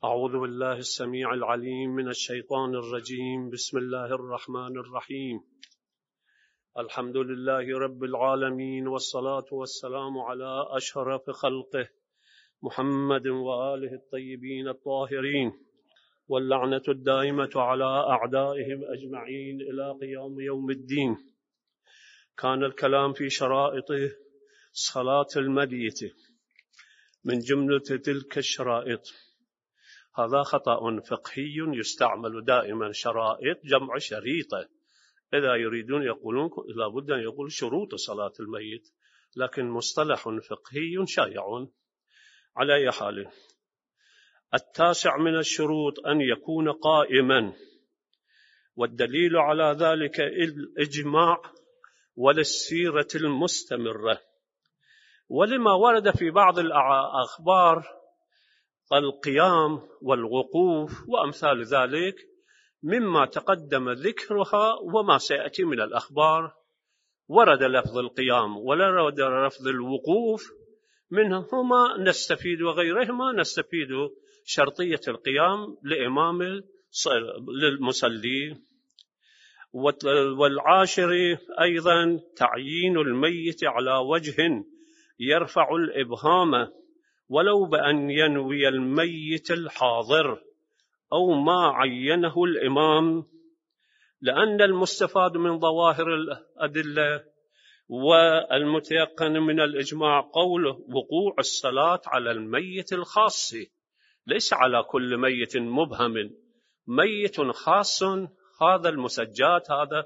أعوذ بالله السميع العليم من الشيطان الرجيم. بسم الله الرحمن الرحيم. الحمد لله رب العالمين، والصلاة والسلام على أشرف خلقه محمد وآله الطيبين الطاهرين، واللعنة الدائمة على أعدائهم أجمعين إلى قيام يوم الدين. كان الكلام في شرائط صلاة الميت. من جملة تلك الشرائط، هذا خطأ فقهي يستعمل دائما، شرائط جمع شريطة. إذا يريدون يقولون لابد أن يقول شروط صلاة الميت، لكن مصطلح فقهي شائع. على أي حال، التاسع من الشروط أن يكون قائما، والدليل على ذلك الإجماع والسيرة المستمرة، ولما ورد في بعض الأخبار القيام والوقوف وأمثال ذلك مما تقدم ذكرها وما سيأتي من الأخبار. ورد لفظ القيام ورد لفظ الوقوف، منهما نستفيد وغيرهما نستفيد شرطية القيام لإمام للمصلي. والعاشر أيضا تعيين الميت على وجه يرفع الإبهام، ولو بأن ينوي الميت الحاضر أو ما عينه الإمام، لأن المستفاد من ظواهر الأدلة والمتيقن من الإجماع قوله وقوع الصلاة على الميت الخاص، ليس على كل ميت مبهم. ميت خاص، هذا المسجات، هذا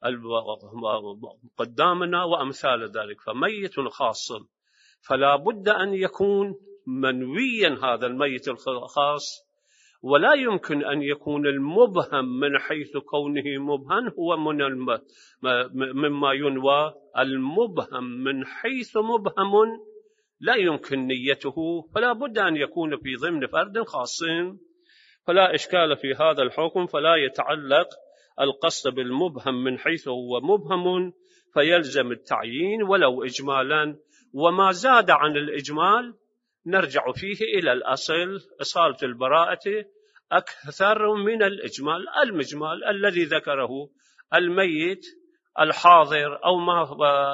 قدامنا وأمثال ذلك، فميت خاص، فلا بد أن يكون منويا هذا الميت الخاص، ولا يمكن أن يكون المبهم من حيث كونه مبهم هو مما ينوى. المبهم من حيث مبهم لا يمكن نيته، فلا بد أن يكون في ضمن فرد خاص، فلا إشكال في هذا الحكم. فلا يتعلق القصد بالمبهم من حيث هو مبهم، فيلزم التعيين ولو إجمالا، وما زاد عن الإجمال نرجع فيه إلى الأصل، إصالة البراءة أكثر من الإجمال. المجمال الذي ذكره الميت الحاضر أو ما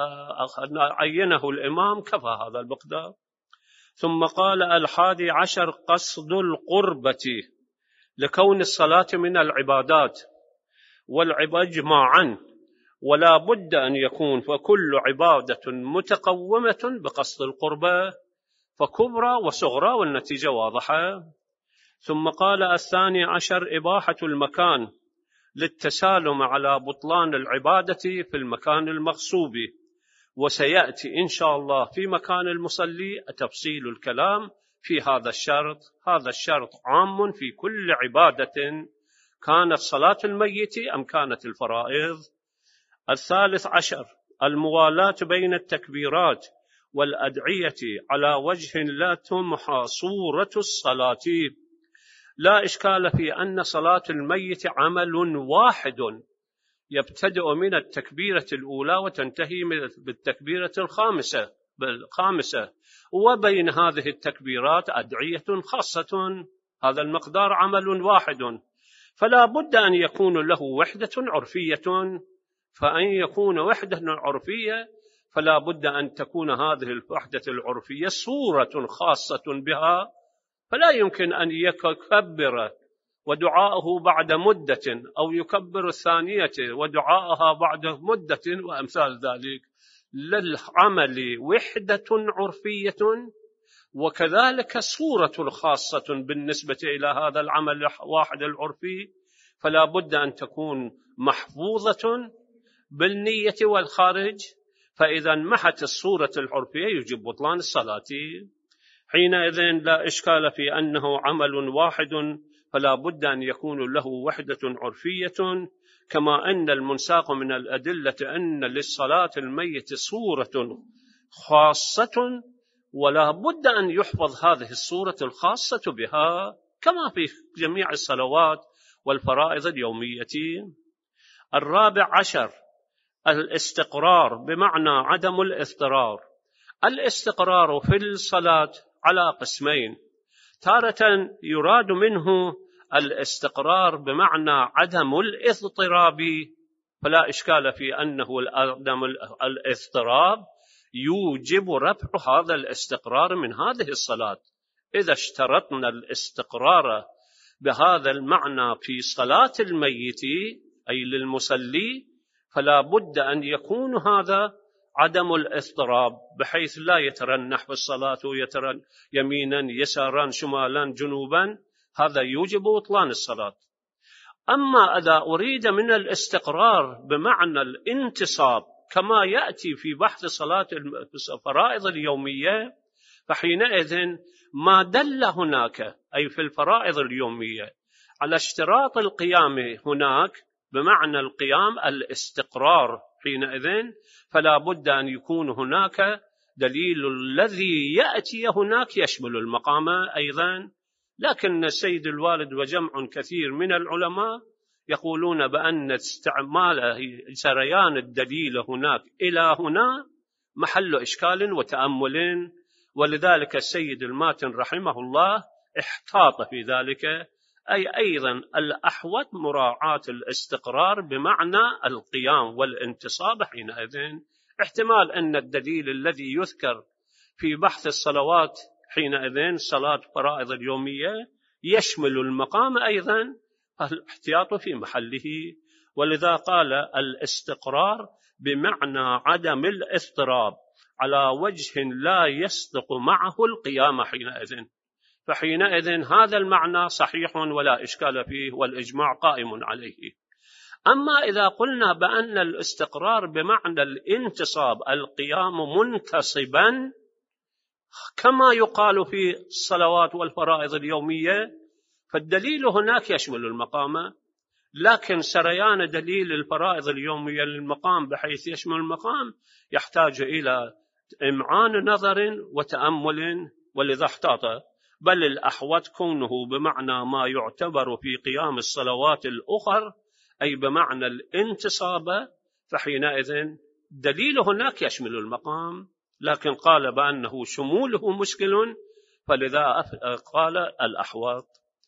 عينه الإمام كفى هذا المقدار. ثم قال 11 قصد القربة، لكون الصلاة من العبادات والعبادة جماعا، ولا بد أن يكون فكل عبادة متقومة بقصد القربة، فكبرى وصغرى، والنتيجة واضحة. ثم قال 12 إباحة المكان، للتسالم على بطلان العبادة في المكان المغصوب، وسيأتي إن شاء الله في مكان المصلي تفصيل الكلام في هذا الشرط. هذا الشرط عام في كل عبادة، كانت صلاة الميت أم كانت الفرائض. 13 الموالاة بين التكبيرات والأدعية على وجه لا تمحى صورة الصلاة. لا إشكال في أن صلاة الميت عمل واحد، يبتدئ من التكبيرة الأولى وتنتهي بالتكبيرة الخامسة، وبين هذه التكبيرات أدعية خاصة. هذا المقدار عمل واحد، فلا بد أن يكون له وحدة عرفية. فأن يكون وحدة عرفية فلا بد أن تكون هذه الوحدة العرفية صورة خاصة بها، فلا يمكن أن يكبر ودعاءه بعد مدة، أو يكبر الثانية ودعاءها بعد مدة وأمثال ذلك. للعمل وحدة عرفية، وكذلك صورة خاصة بالنسبة إلى هذا العمل الواحد العرفي، فلا بد أن تكون محفوظة بالنية والخارج. فإذا محت الصورة العرفية يجب بطلان الصلاة. حينئذ لا إشكال في أنه عمل واحد، فلا بد أن يكون له وحدة عرفية، كما أن المنساق من الأدلة أن للصلاة الميت صورة خاصة، ولا بد أن يحفظ هذه الصورة الخاصة بها كما في جميع الصلوات والفرائض اليومية. 14 الاستقرار، بمعنى عدم الاضطرار. الاستقرار في الصلاة على قسمين: تارة يراد منه الاستقرار بمعنى عدم الاضطراب، فلا إشكال في أنه عدم الاضطراب يوجب رفع هذا الاستقرار من هذه الصلاة. إذا اشترطنا الاستقرار بهذا المعنى في صلاة الميت أي للمصلي، فلا بد أن يكون هذا عدم الاضطراب، بحيث لا يترنح في الصلاة ويترن يمينا يسارا شمالا جنوبا، هذا يوجب بطلان الصلاة. أما إذا أريد من الاستقرار بمعنى الانتصاب كما يأتي في بحث صلاة الفرائض اليومية، فحينئذ ما دل هناك أي في الفرائض اليومية على اشتراط القيام هناك بمعنى القيام الاستقرار، حينئذ فلا بد أن يكون هناك دليل الذي يأتي هناك يشمل المقام أيضا. لكن السيد الوالد وجمع كثير من العلماء يقولون بأن استعمال سريان الدليل هناك إلى هنا محل إشكال وتأمل، ولذلك السيد الماتن رحمه الله احتاط في ذلك، أي أيضا الأحوط مراعاة الاستقرار بمعنى القيام والانتصاب. حينئذ احتمال أن الدليل الذي يذكر في بحث الصلوات حينئذ صلاة فرائض اليومية يشمل المقام أيضا، الاحتياط في محله. ولذا قال الاستقرار بمعنى عدم الاضطراب على وجه لا يصدق معه القيام حينئذ، فحينئذ هذا المعنى صحيح ولا إشكال فيه والإجماع قائم عليه. أما إذا قلنا بأن الاستقرار بمعنى الانتصاب القيام منتصبا كما يقال في الصلوات والفرائض اليومية، فالدليل هناك يشمل المقام، لكن سريان دليل الفرائض اليومية للمقام بحيث يشمل المقام يحتاج إلى إمعان نظر وتأمل، ولذا احتاط. بل الأحوط كونه بمعنى ما يعتبر في قيام الصلوات الأخر أي بمعنى الانتصاب، فحينئذ دليل هناك يشمل المقام، لكن قال بأنه شموله مشكل، فلذا قال الأحوط.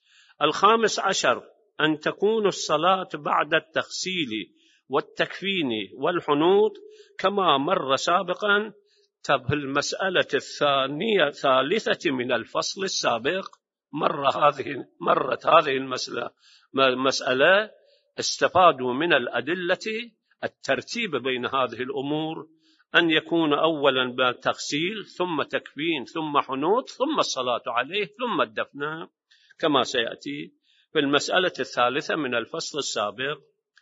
15 أن تكون الصلاة بعد التغسيل والتكفين والحنوط كما مر سابقا. في المسألة الثالثة من الفصل السابق مرت هذه المسألة استفادوا من الأدلة الترتيب بين هذه الأمور، أن يكون أولا تغسيل ثم تكفين ثم حنوط ثم الصلاة عليه ثم الدفن كما سيأتي في المسألة الثالثة من الفصل السابق.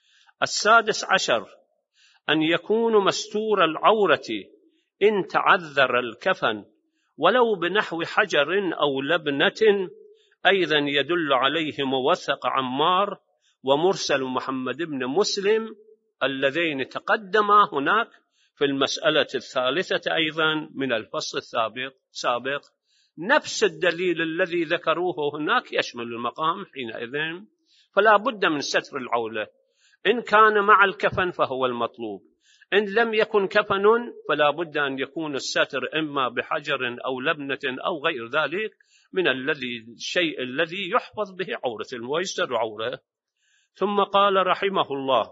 16 أن يكون مستور العورة إن تعذر الكفن ولو بنحو حجر أو لبنة، أيضا يدل عليه موثق عمار ومرسل محمد بن مسلم اللذين تقدما هناك في المسألة الثالثة أيضا من الفصل السابق. نفس الدليل الذي ذكروه هناك يشمل المقام حينئذ، فلا بد من ستر العورة، إن كان مع الكفن فهو المطلوب، إن لم يكن كفن فلا بد أن يكون الستر إما بحجر أو لبنة أو غير ذلك من الشيء الذي يحفظ به عورة ويستر عورة. ثم قال رحمه الله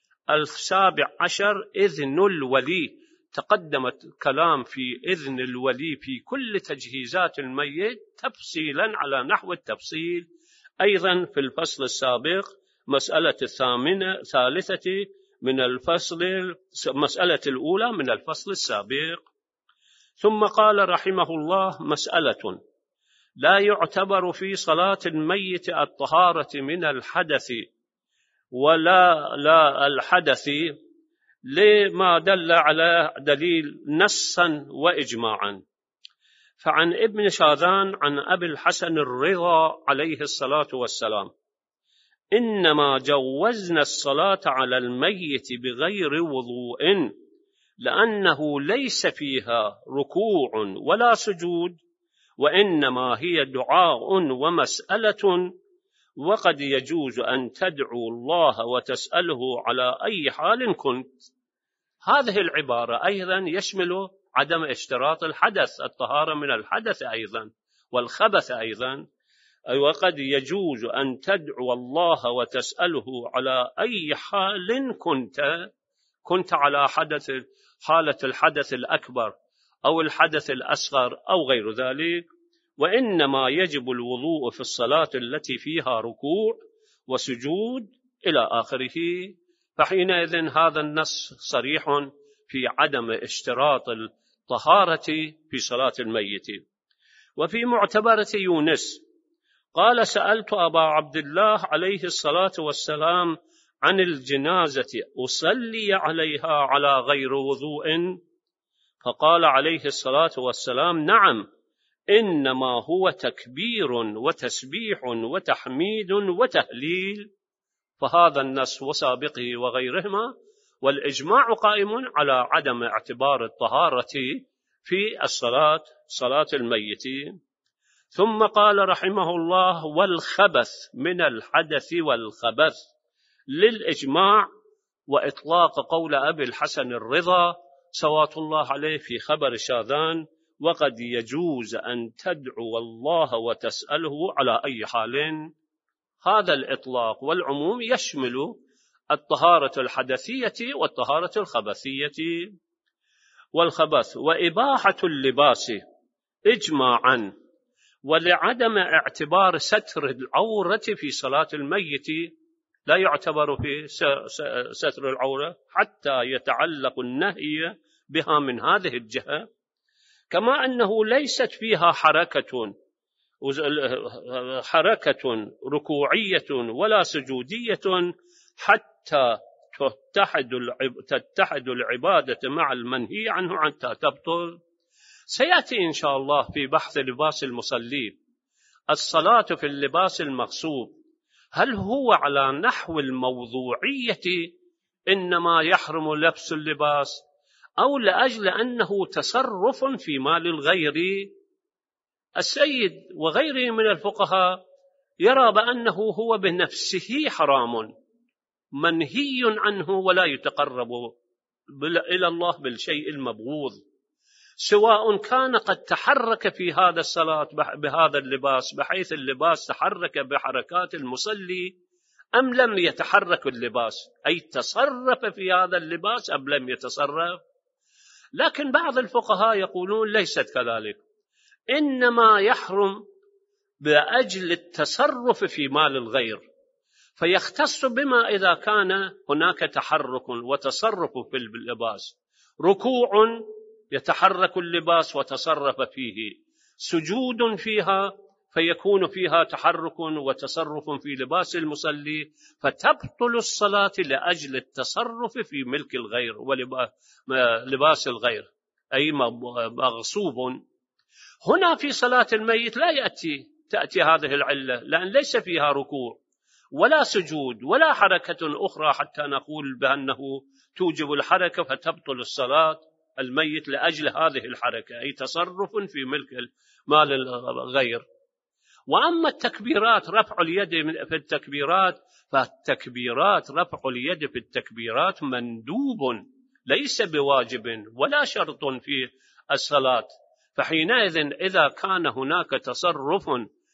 17 إذن الولي. تقدمت كلام في إذن الولي في كل تجهيزات الميت تفصيلا على نحو التفصيل أيضا في الفصل السابق، مسألة الثالثة من مسألة الأولى من الفصل السابق. ثم قال رحمه الله مسألة لا يعتبر في صلاة الميت الطهارة من الحدث ولا الحدث لما دل على دليل نصا وإجماعا. فعن ابن شاذان عن أبي الحسن الرضا عليه الصلاة والسلام إنما جوزنا الصلاة على الميت بغير وضوء لأنه ليس فيها ركوع ولا سجود، وإنما هي دعاء ومسألة، وقد يجوز أن تدعو الله وتسأله على أي حال كنت. هذه العبارة أيضا يشمل عدم اشتراط الحدث، الطهارة من الحدث أيضا والخبث أيضا، أي وقد يجوز أن تدعو الله وتسأله على أي حال كنت على حالة الحدث الأكبر أو الحدث الأصغر أو غير ذلك، وإنما يجب الوضوء في الصلاة التي فيها ركوع وسجود إلى آخره. فحينئذ هذا النص صريح في عدم اشتراط الطهارة في صلاة الميت. وفي معتبرة يونس قال: سألت أبا عبد الله عليه الصلاة والسلام عن الجنازة أصلي عليها على غير وضوء؟ فقال عليه الصلاة والسلام: نعم، إنما هو تكبير وتسبيح وتحميد وتهليل. فهذا النص وسابقه وغيرهما والإجماع قائم على عدم اعتبار الطهارة في الصلاة، صلاة الميت. ثم قال رحمه الله: والخبث من الحدث والخبث للإجماع وإطلاق قول أبي الحسن الرضا صلوات الله عليه في خبر شاذان: وقد يجوز أن تدعو الله وتسأله على أي حال. هذا الإطلاق والعموم يشمل الطهارة الحدثية والطهارة الخبثية. والخبث وإباحة اللباس إجماعا، ولعدم اعتبار ستر العورة في صلاة الميت لا يعتبر في ستر العورة حتى يتعلق النهي بها من هذه الجهة، كما أنه ليست فيها حركة ركوعية ولا سجودية حتى تتحد العبادة مع المنهي عنه حتى تبطل. سيأتي إن شاء الله في بحث لباس المصلي الصلاة في اللباس المغصوب، هل هو على نحو الموضوعية إنما يحرم لبس اللباس، أو لأجل أنه تصرف في مال الغير؟ السيد وغيره من الفقهاء يرى بأنه هو بنفسه حرام منهي عنه ولا يتقرب إلى الله بالشيء المبغوض، سواء كان قد تحرك في هذا الصلاة بهذا اللباس بحيث اللباس تحرك بحركات المصلي أم لم يتحرك اللباس، أي تصرف في هذا اللباس أم لم يتصرف. لكن بعض الفقهاء يقولون ليست كذلك، إنما يحرم بأجل التصرف في مال الغير، فيختص بما إذا كان هناك تحرك وتصرف في اللباس، ركوع يتحرك اللباس وتصرف فيه، سجود فيها فيكون فيها تحرك وتصرف في لباس المصلي، فتبطل الصلاة لأجل التصرف في ملك الغير ولباس الغير، أي مغصوب. هنا في صلاة الميت لا تأتي هذه العلة، لأن ليس فيها ركوع ولا سجود ولا حركة أخرى حتى نقول بأنه توجب الحركة فتبطل الصلاة الميت لأجل هذه الحركة، أي تصرف في ملك مال الغير. وأما التكبيرات، رفع اليد في التكبيرات، فالتكبيرات رفع اليد في التكبيرات مندوب ليس بواجب ولا شرط في الصلاة. فحينئذ إذا كان هناك تصرف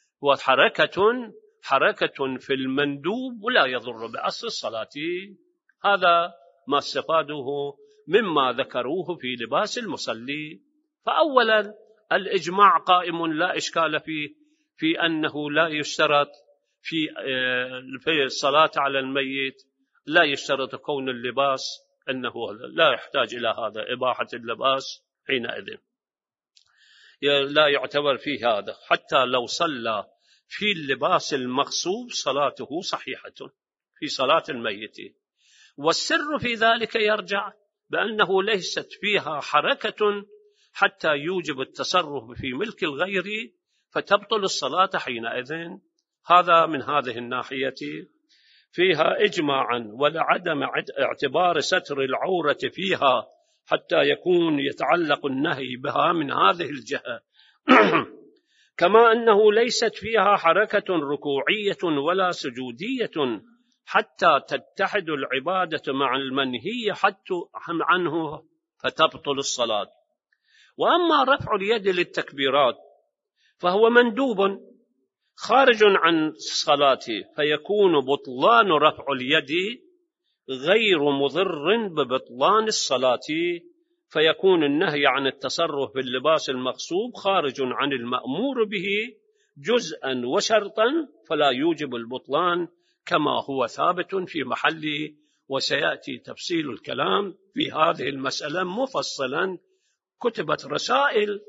وحركة في المندوب ولا يضر بأصل الصلاة. هذا ما استفاده مما ذكروه في لباس المصلي. فأولا الإجماع قائم لا إشكال فيه في أنه لا يشترط في الصلاة على الميت، لا يشترط كون اللباس، أنه لا يحتاج إلى هذا، إباحة اللباس حينئذ لا يعتبر فيه هذا، حتى لو صلى في اللباس المغصوب صلاته صحيحة في صلاة الميت. والسر في ذلك يرجع بأنه ليست فيها حركة حتى يوجب التصرف في ملك الغير فتبطل الصلاة حينئذ. هذا من هذه الناحية فيها إجماعا، ولعدم اعتبار ستر العورة فيها حتى يكون يتعلق النهي بها من هذه الجهة. كما أنه ليست فيها حركة ركوعية ولا سجودية حتى تتحد العبادة مع المنهي حتى عنه فتبطل الصلاة. وأما رفع اليد للتكبيرات فهو مندوب، خارج عن الصلاة، فيكون بطلان رفع اليد غير مضر ببطلان الصلاة، فيكون النهي عن التصرف باللباس المغصوب خارج عن المأمور به جزءا وشرطا، فلا يوجب البطلان كما هو ثابت في محله. وسيأتي تفصيل الكلام في هذه المسألة مفصلا، كتبت رسائل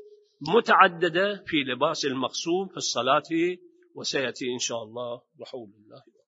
متعددة في لباس المغصوب في الصلاة، وسيأتي إن شاء الله بحول الله.